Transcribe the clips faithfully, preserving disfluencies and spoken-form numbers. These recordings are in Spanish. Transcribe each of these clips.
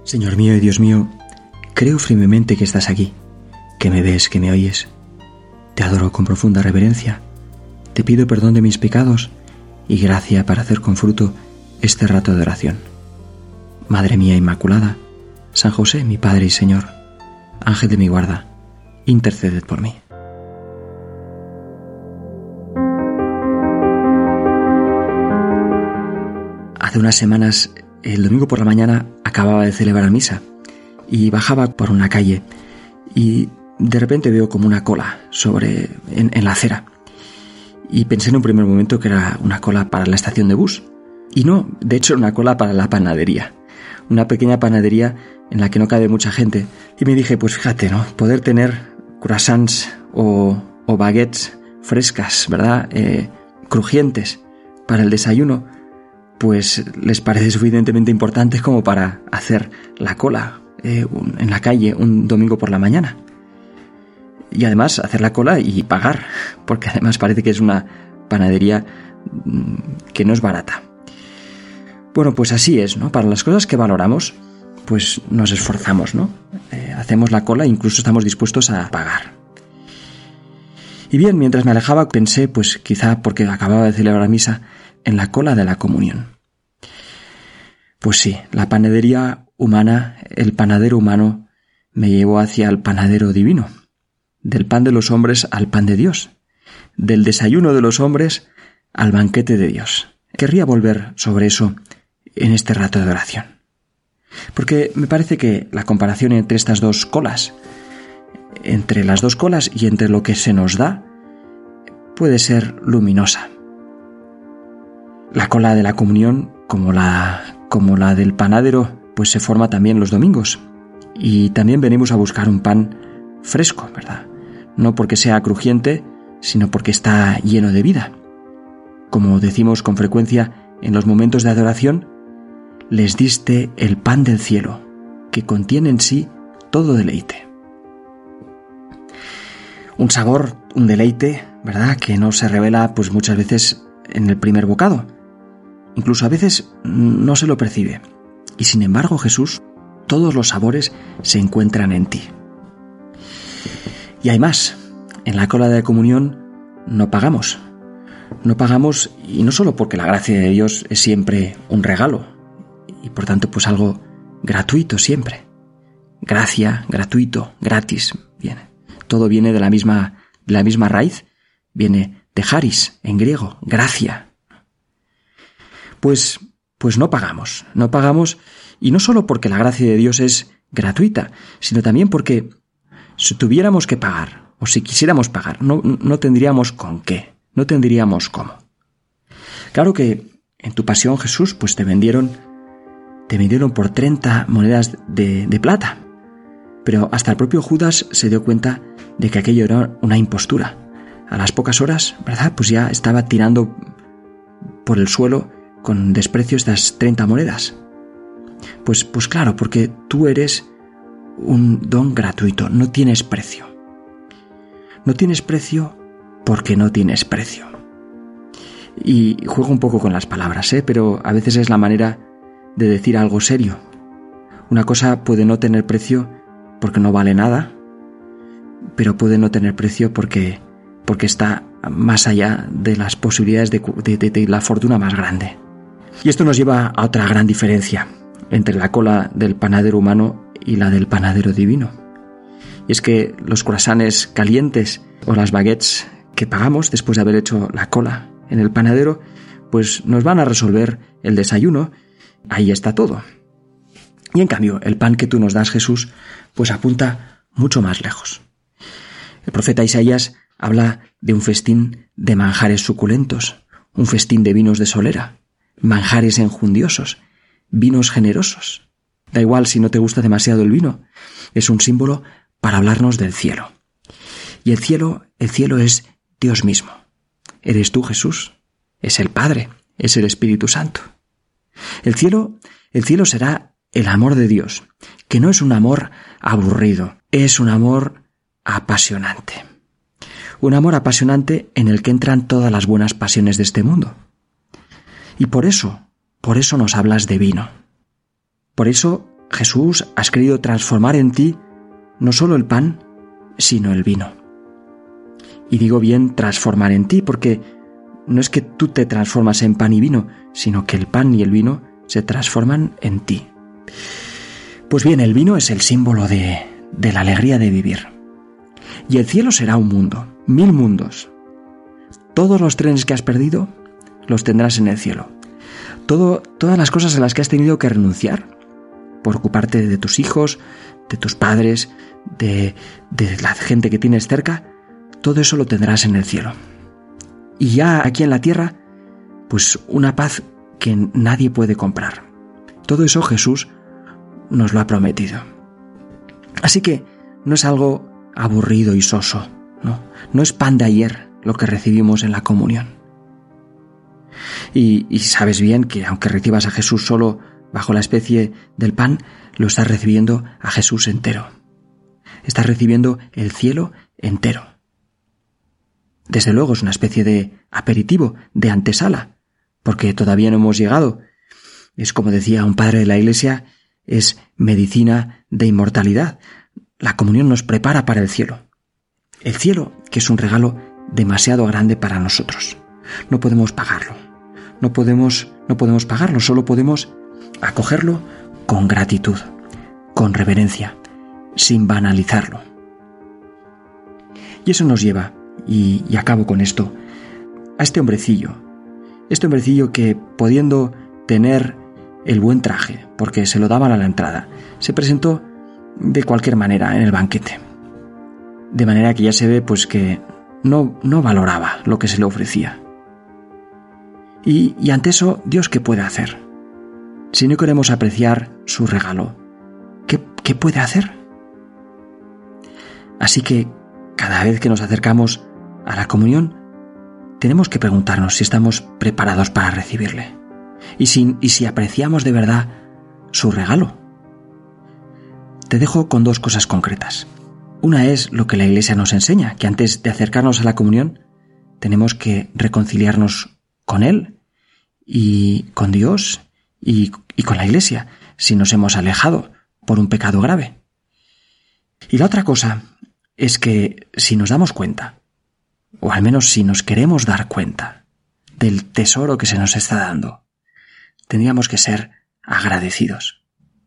Señor mío y Dios mío, creo firmemente que estás aquí, que me ves, que me oyes. Te adoro con profunda reverencia. Te pido perdón de mis pecados y gracia para hacer con fruto este rato de oración. Madre mía Inmaculada, San José, mi Padre y Señor, Ángel de mi guarda, interceded por mí. Hace unas semanas, el domingo por la mañana, acababa de celebrar misa y bajaba por una calle y de repente veo como una cola sobre en, en la acera y pensé en un primer momento que era una cola para la estación de bus y no, de hecho era una cola para la panadería, una pequeña panadería en la que no cabe mucha gente y me dije, pues fíjate, ¿no? Poder tener croissants o, o baguettes frescas, ¿verdad? Eh, crujientes para el desayuno, pues les parece suficientemente importante como para hacer la cola eh, un, en la calle un domingo por la mañana. Y además hacer la cola y pagar, porque además parece que es una panadería que no es barata. Bueno, pues así es, ¿no? Para las cosas que valoramos, pues nos esforzamos, ¿no? Eh, hacemos la cola e incluso estamos dispuestos a pagar. Y bien, mientras me alejaba pensé, pues quizá porque acababa de celebrar misa, en la cola de la comunión. Pues sí, la panadería humana, el panadero humano, me llevó hacia el panadero divino, del pan de los hombres al pan de Dios, del desayuno de los hombres al banquete de Dios. Querría volver sobre eso en este rato de oración, porque me parece que la comparación entre estas dos colas, entre las dos colas y entre lo que se nos da, puede ser luminosa. La cola de la comunión, como la, como la del panadero, pues se forma también los domingos. Y también venimos a buscar un pan fresco, ¿verdad? No porque sea crujiente, sino porque está lleno de vida. Como decimos con frecuencia en los momentos de adoración, les diste el pan del cielo, que contiene en sí todo deleite. Un sabor, un deleite, ¿verdad? Que no se revela pues muchas veces en el primer bocado. Incluso a veces no se lo percibe. Y sin embargo, Jesús, todos los sabores se encuentran en ti. Y hay más. En la cola de la comunión no pagamos. No pagamos, y no solo porque la gracia de Dios es siempre un regalo, y por tanto pues algo gratuito siempre. Gracia, gratuito, gratis, viene. Todo viene de la misma, de la misma raíz. Viene de charis, en griego, gracia. Pues, pues no pagamos, no pagamos, y no solo porque la gracia de Dios es gratuita, sino también porque si tuviéramos que pagar, o si quisiéramos pagar, no, no tendríamos con qué, no tendríamos cómo. Claro que en tu pasión, Jesús, pues te vendieron, te vendieron por treinta monedas de, de plata, pero hasta el propio Judas se dio cuenta de que aquello era una impostura. A las pocas horas, ¿verdad? Pues ya estaba tirando por el suelo con desprecio estas treinta monedas. Pues, pues claro, porque tú eres un don gratuito, no tienes precio. No tienes precio porque no tienes precio. Y juego un poco con las palabras, ¿eh? Pero a veces es la manera de decir algo serio. Una cosa puede no tener precio porque no vale nada, pero puede no tener precio porque, porque está más allá de las posibilidades de, de, de, de la fortuna más grande. Y esto nos lleva a otra gran diferencia entre la cola del panadero humano y la del panadero divino. Y es que los croissants calientes o las baguettes que pagamos después de haber hecho la cola en el panadero, pues nos van a resolver el desayuno. Ahí está todo. Y en cambio, el pan que tú nos das, Jesús, pues apunta mucho más lejos. El profeta Isaías habla de un festín de manjares suculentos, un festín de vinos de solera, manjares enjundiosos, vinos generosos. Da igual si no te gusta demasiado el vino, es un símbolo para hablarnos del cielo. Y el cielo, el cielo es Dios mismo. Eres tú, Jesús, es el Padre, es el Espíritu Santo. El cielo, el cielo será el amor de Dios, que no es un amor aburrido, es un amor apasionante. Un amor apasionante en el que entran todas las buenas pasiones de este mundo. Y por eso, por eso nos hablas de vino. Por eso Jesús, has querido transformar en ti no solo el pan, sino el vino. Y digo bien transformar en ti porque no es que tú te transformas en pan y vino, sino que el pan y el vino se transforman en ti. Pues bien, el vino es el símbolo de, de la alegría de vivir. Y el cielo será un mundo, mil mundos. Todos los trenes que has perdido los tendrás en el cielo. Todo, todas las cosas a las que has tenido que renunciar por ocuparte de tus hijos, de tus padres, de, de la gente que tienes cerca, todo eso lo tendrás en el cielo. Y ya aquí en la tierra, pues una paz que nadie puede comprar. Todo eso Jesús nos lo ha prometido. Así que no es algo aburrido y soso, ¿no? No es pan de ayer lo que recibimos en la comunión. Y, y sabes bien que aunque recibas a Jesús solo bajo la especie del pan, lo estás recibiendo a Jesús entero. Estás recibiendo el cielo entero. Desde luego es una especie de aperitivo, de antesala, porque todavía no hemos llegado. Es como decía un padre de la Iglesia, es medicina de inmortalidad. La comunión nos prepara para el cielo. El cielo, que es un regalo demasiado grande para nosotros. No podemos pagarlo. No podemos, no podemos pagarlo, solo podemos acogerlo con gratitud, con reverencia, sin banalizarlo. Y eso nos lleva, y, y acabo con esto, a este hombrecillo. Este hombrecillo que, pudiendo tener el buen traje, porque se lo daban a la entrada, se presentó de cualquier manera en el banquete. De manera que ya se ve pues que no, no valoraba lo que se le ofrecía. Y, y ante eso, ¿Dios qué puede hacer? Si no queremos apreciar su regalo, ¿qué, qué puede hacer? Así que cada vez que nos acercamos a la comunión, tenemos que preguntarnos si estamos preparados para recibirle y si, y si apreciamos de verdad su regalo. Te dejo con dos cosas concretas. Una es lo que la Iglesia nos enseña, que antes de acercarnos a la comunión tenemos que reconciliarnos con Él y con Dios y, y con la Iglesia, si nos hemos alejado por un pecado grave. Y la otra cosa es que si nos damos cuenta, o al menos si nos queremos dar cuenta del tesoro que se nos está dando, tendríamos que ser agradecidos.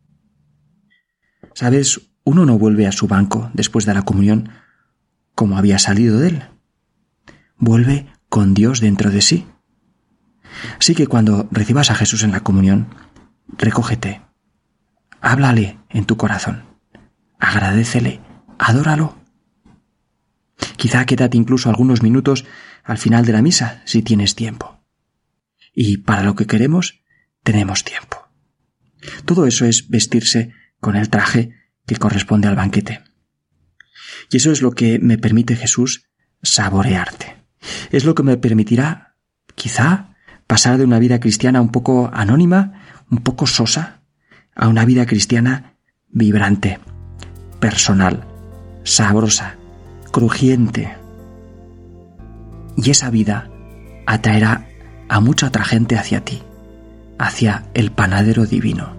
¿Sabes? Uno no vuelve a su banco después de la comunión como había salido de él. Vuelve con Dios dentro de sí. Así que cuando recibas a Jesús en la comunión, recógete, háblale en tu corazón, agradécele, adóralo. Quizá quédate incluso algunos minutos al final de la misa, si tienes tiempo. Y para lo que queremos, tenemos tiempo. Todo eso es vestirse con el traje que corresponde al banquete. Y eso es lo que me permite Jesús saborearte. Es lo que me permitirá, quizá, pasar de una vida cristiana un poco anónima, un poco sosa, a una vida cristiana vibrante, personal, sabrosa, crujiente. Y esa vida atraerá a mucha otra gente hacia ti, hacia el panadero divino.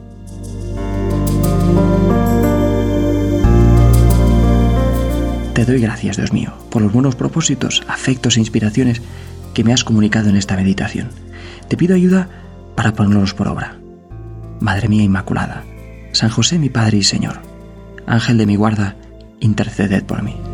Te doy gracias, Dios mío, por los buenos propósitos, afectos e inspiraciones que me has comunicado en esta meditación. Te pido ayuda para ponerlos por obra. Madre mía Inmaculada, San José mi Padre y Señor, Ángel de mi guarda, interceded por mí.